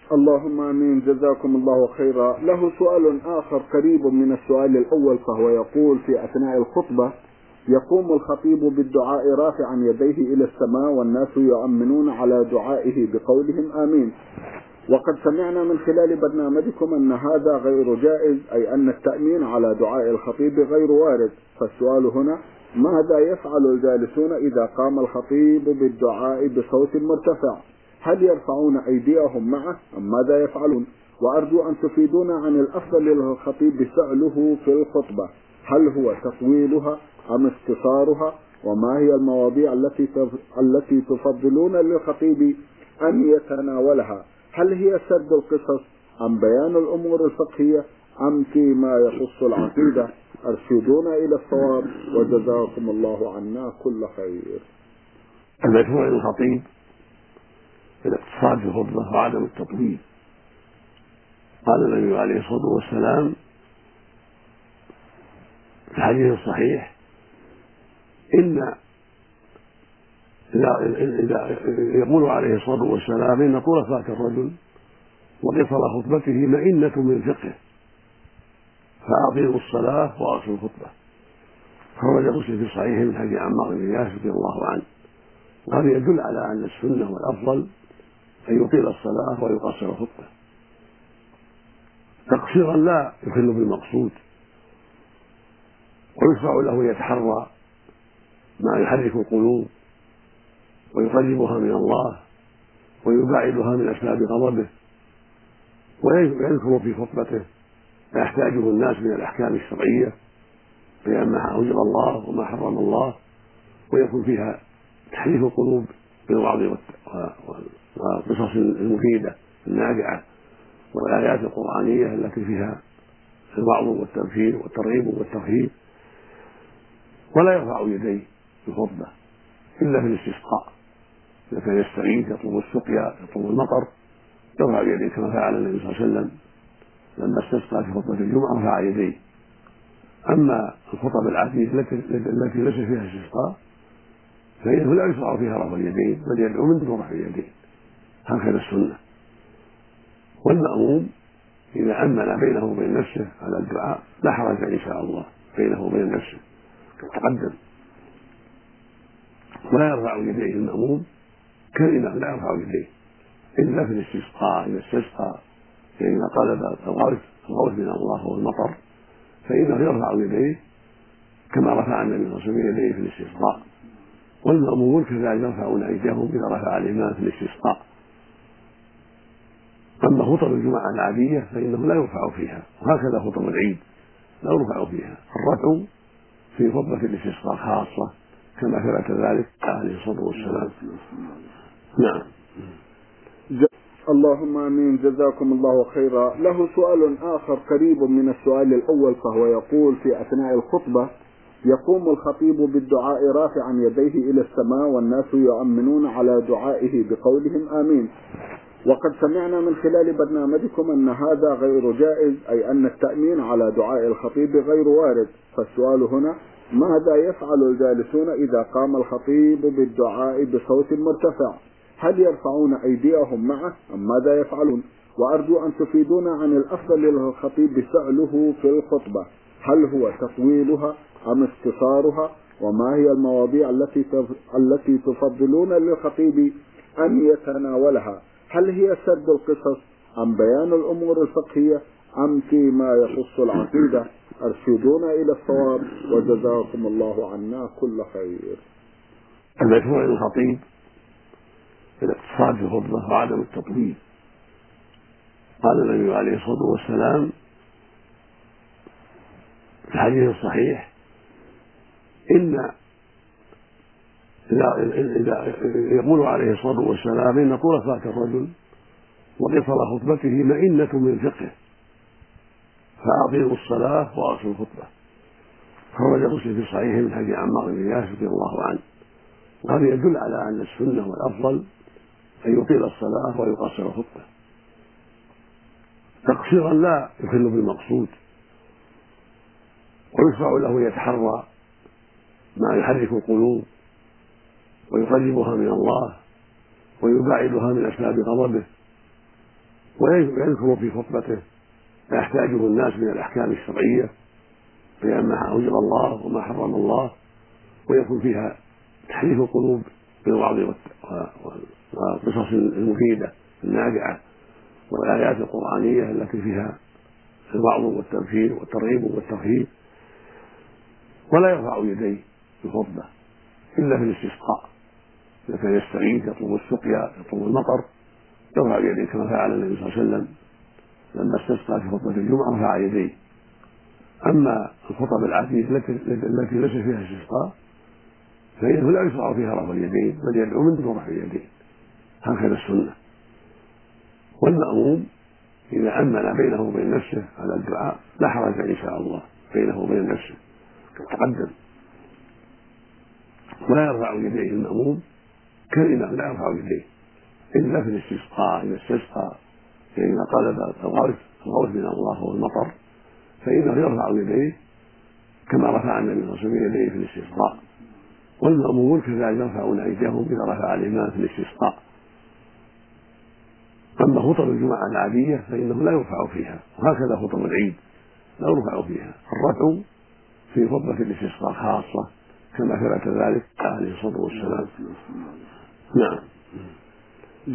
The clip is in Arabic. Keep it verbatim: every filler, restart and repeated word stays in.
اللهم امين، جزاكم الله خيرا. له سؤال اخر قريب من السؤال الاول، فهو يقول: في اثناء الخطبه يقوم الخطيب بالدعاء رافعا يديه الى السماء والناس يؤمنون على دعائه بقولهم امين، وقد سمعنا من خلال برنامجكم ان هذا غير جائز، اي ان التأمين على دعاء الخطيب غير وارد. فالسؤال هنا: ماذا يفعل الجالسون اذا قام الخطيب بالدعاء بصوت مرتفع؟ هل يرفعون ايديهم معه ام ماذا يفعلون؟ وارجو ان تفيدونا عن الافضل للخطيب فعله في الخطبة، هل هو تطويلها ام اختصارها؟ وما هي المواضيع التي التي تفضلون للخطيب ان يتناولها؟ هل هي سرد القصص ام بيان الامور الفقهية ام فيما يخص العقيدة؟ ارشدونا الى الصواب وجزاكم الله عنا كل خير. المشروع للخطيب الاقتصاد في الخطبة وعدم التطويل. قال النبي عليه الصلاة والسلام في الحديث الصحيح: إن إذا, إذا يقول عليه الصلاة والسلام: إن طول صلاة الرجل وقصر خطبته مئنة من فقهه، فأطيلوا الصلاة وأقصروا الخطبة. خرج مسلم في صحيحه من حديث عمار بن ياسر رضي الله عنه. وهذا يدل على أن السنة والأفضل أن يطيل الصلاة ويقصر الخطبة تقصيرا لا يخل بالمقصود، ويشرع له يتحرى ما يحرك القلوب ويقربها من الله ويباعدها من أسباب غضبه، ويذكر في خطبته ما يحتاجه الناس من الأحكام الشرعية، بيان ما أوجب الله وما حرم الله، ويكون فيها تحريف القلوب بالوعظ والقصص المفيدة النافعة والآيات القرآنية التي فيها الوعظ والتذكير والترغيب والترهيب. ولا يرفع يديه في الخطبة إلا في الاستسقاء، إذا كان يستغيث يطلب السقيا يطلب المطر يرفع يديه كما فعل النبي صلى الله عليه وسلم لما استسقى في خطبة الجمعة رفع يديه. أما الخطب العادية التي ليس فيها استسقاء فإنه لا يشرع فيها رفع اليدين، بل يدعو من دون رفع اليدين، هكذا السنة. والمأموم إذا أمن بينه وبين نفسه على الدعاء لا حرج إن شاء الله بينه وبين نفسه تقدم، ولا يرفع يديه المأموم كالإمام لا يرفع يديه إلا في الاستسقاء. إذا استسقى فإذا طلب الغوث الغوث من الله والمطر فإنه يرفع يديه كما رفع النبي صلى الله عليه وسلم يديه في الاستسقاء، والمأمومون كذلك يرفعون أيديهم إذا رفع الإمام في الاستسقاء. أما خطب الجمعة العادية فإنه لا يرفع فيها، وهكذا خطب العيد لا يرفع فيها، الرفع في خطبة الاستسقاء خاصة كما ثبت ذلك عليه الصلاة والسلام. نعم. اللهم امين، جزاكم الله خيرا. له سؤال اخر قريب من السؤال الاول، فهو يقول: في اثناء الخطبة يقوم الخطيب بالدعاء رافعا يديه الى السماء والناس يؤمنون على دعائه بقولهم امين، وقد سمعنا من خلال برنامجكم ان هذا غير جائز، اي ان التأمين على دعاء الخطيب غير وارد. فالسؤال هنا: ماذا يفعل الجالسون اذا قام الخطيب بالدعاء بصوت مرتفع؟ هل يرفعون ايديهم معه ام ماذا يفعلون؟ وارجو ان تفيدونا عن الافضل للخطيب فعله في الخطبة، هل هو تطويلها ام اختصارها؟ وما هي المواضيع التي التي تفضلون للخطيب ان يتناولها؟ هل هي سرد القصص ام بيان الامور الفقهية ام فيما يخص العقيدة؟ ارشدونا الى الصواب وجزاكم الله عنا كل خير. المشروع للخطيب الاقتصاد في الخطبة وعدم التطويل. قال النبي عليه الصلاة والسلام في الحديث الصحيح: إن إذا, إذا يقول عليه الصلاة والسلام: إن طول صلاة الرجل وقصر خطبته مئنة من فقهه، فأطيلوا الصلاة وأقصروا الخطبة. خرج مسلم في صحيحه من حديث عمار بن ياسر رضي الله عنه. وهذا يدل على أن السنة والأفضل أن يطيل الصلاة ويقصر الخطبة تقصيرا لا يخل بالمقصود، ويشرع له يتحرى ما يحرك القلوب ويقربها من الله ويباعدها من أسباب غضبه، ويذكر في خطبته ما يحتاجه الناس من الأحكام الشرعية بيان ما أوجب الله وما حرم الله، ويكون فيها تحريف القلوب بالوعظ والقصص المفيدة النافعة والآيات القرآنية التي فيها الوعظ والتبشير والترغيب والترهيب. ولا يرفع يديه في الخطبة إلا في الاستسقاء، إذا كان يستغيث يطلب السقيا يطلب المطر يرفع يديه كما فعل النبي صلى الله عليه وسلم لما استسقى في خطبة الجمعة رفع يديه. أما الخطب العادية التي ليس فيها استسقاء فإنه لا يشرع فيها رفع اليدين بل يدعو من دون رفع اليدين، هكذا السنة. والمأموم إذا أمن بينه وبين نفسه على الدعاء لا حرج إن شاء الله بينه وبين نفسه تقدم، ولا يرفع يديه المأموم كالإمام لا يرفع يديه إلا في الاستسقاء. إذا استسقى فإذا طلب الغوث الغوث من الله والمطر فإنه يرفع يديه كما رفع النبي صلى الله عليه وسلم يديه في الاستسقاء، والمأمومون كذلك يرفعون أيديهم إذا رفع الإمام في الاستسقاء. أما خطب الجمعة العادية فإنه لا يرفع فيها، وهكذا خطب العيد لا يرفع فيها، الرفع في خطبة الاستسقاء خاصة كما ثبت ذلك عليه الصلاة والسلام. نعم.